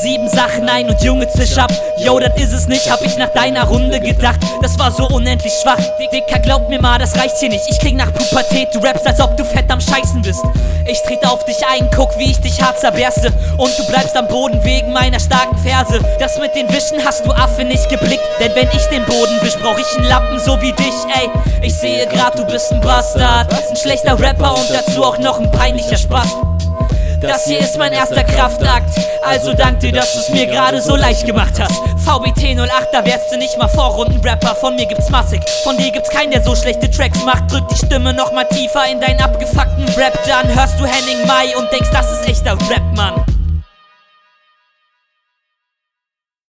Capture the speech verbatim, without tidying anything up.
sieben Sachen ein und Junge, zisch ab. Yo, das ist es nicht, hab ich nach deiner Runde gedacht. Das war so unendlich schwach. Dicker, glaub mir mal, das reicht hier nicht. Ich kling nach Pubertät, du rappst, als ob du fett am Scheißen bist. Ich trete auf dich ein, guck, wie ich dich hart zerberste. Und du bleibst am Boden wegen meiner starken Ferse. Das mit den Wischen hast du Affe nicht geblickt. Denn wenn ich den Boden wisch, brauch ich einen Lappen so wie dich, ey. Ich sehe grad, du bist ein Bastard, ein schlechter Rapper und dazu auch noch ein peinlicher Spaß. Das hier ist mein erster Kraftakt, also dank dir, dass du's mir gerade so leicht gemacht hast. V B T null acht, da wärst du nicht mal Vorrunden-Rapper. Von mir gibt's massig, von dir gibt's keinen, der so schlechte Tracks macht. Drück die Stimme noch mal tiefer in deinen abgefuckten Rap, dann hörst du Henning Mai und denkst, das ist echter Rap, Mann.